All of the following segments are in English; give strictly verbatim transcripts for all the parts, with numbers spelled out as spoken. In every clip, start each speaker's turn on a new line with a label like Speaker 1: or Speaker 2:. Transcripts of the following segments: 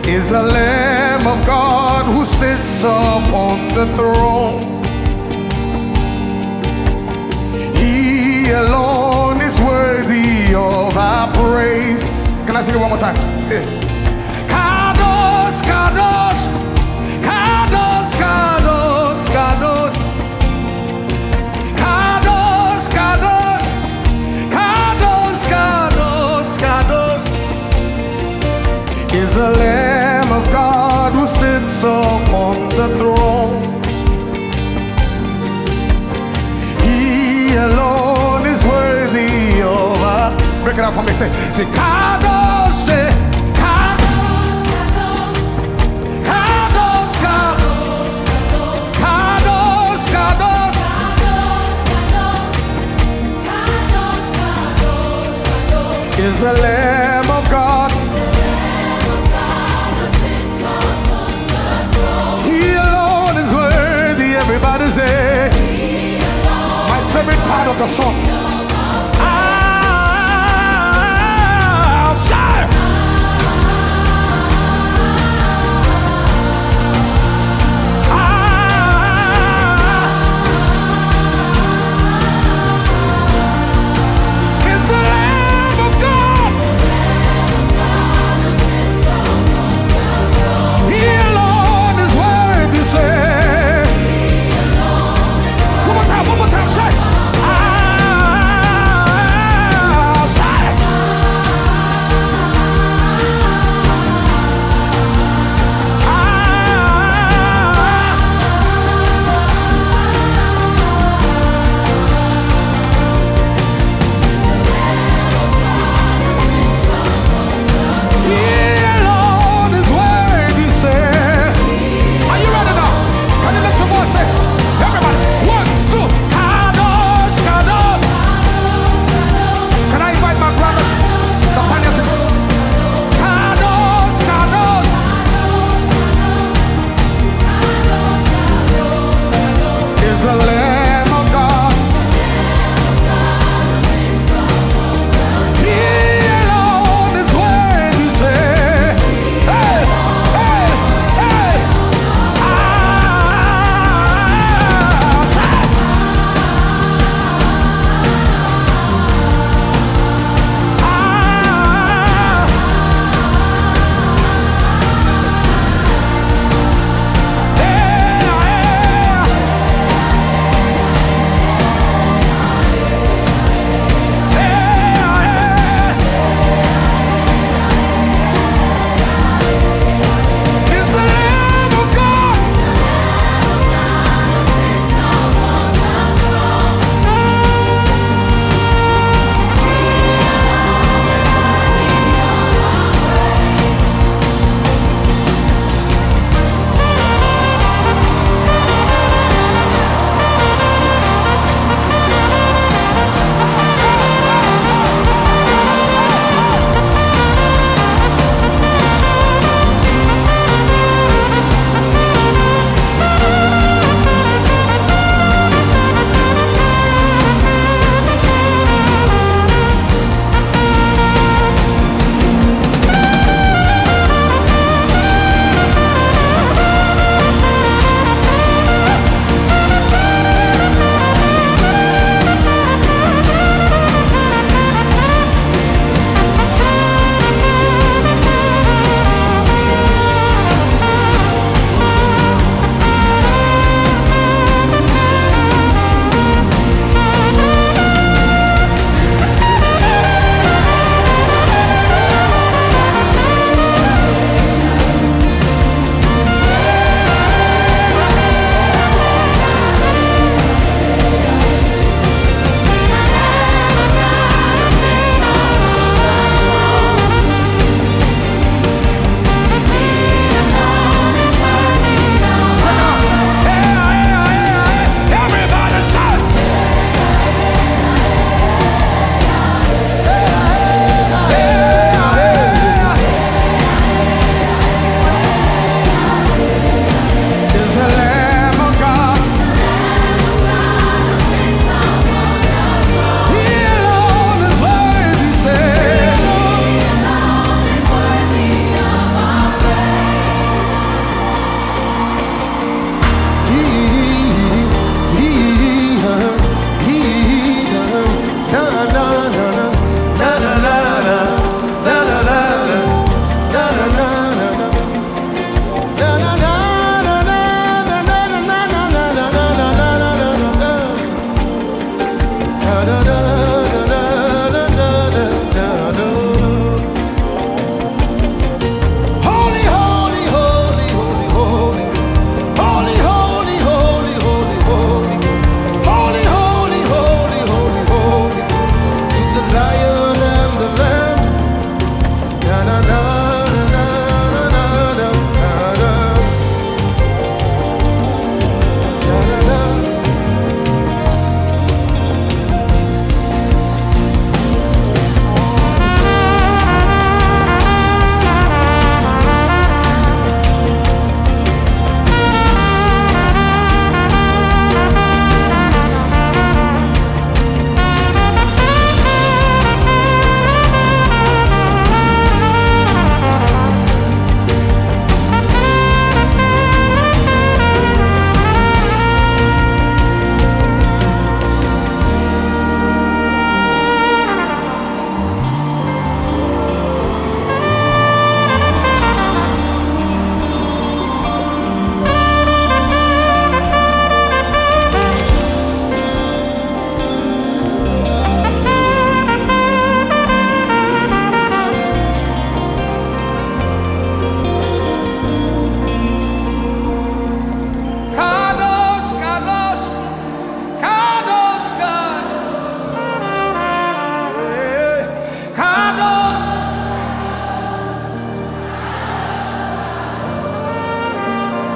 Speaker 1: is the Lamb of God who sits upon the throne. He alone is worthy of our praise. Can I sing it one more time? Yeah. Kadosh, Kadosh, Kadosh, Kadosh, Kadosh, Kadosh, Kadosh, Kadosh, Kadosh, Kadosh is the Lamb of God who sits upon the throne. He alone is worthy of our. Break it out for me. Say, say, Kadosh, say, Kadosh, Kadosh, Kadosh, Kadosh, Kadosh, Kadosh, is the Lamb of God. He alone is worthy. Everybody say, my favorite part of the song. One more time, say, ah.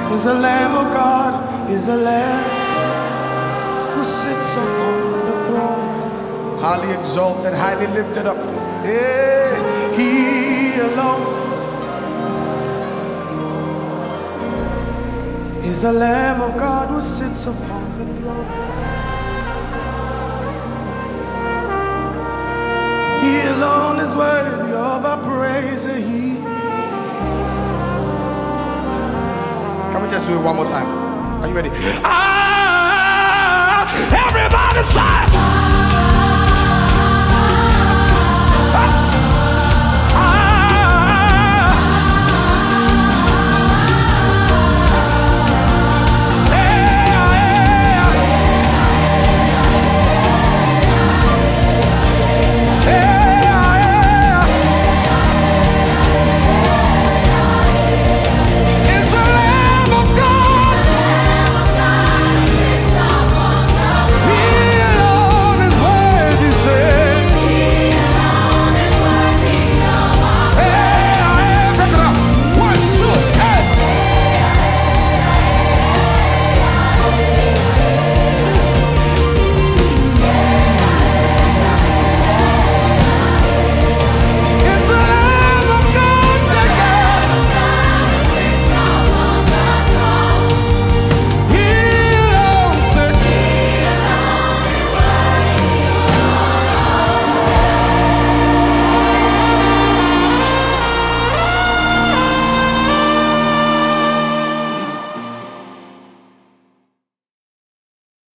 Speaker 1: is the Lamb of God, is the Lamb who sits upon the throne, highly exalted, highly lifted up. Yeah, he alone is the Lamb of God who sits upon the throne. He alone is worthy of our praise. He. Can we just do it one more time? Are you ready? Ah, everybody say.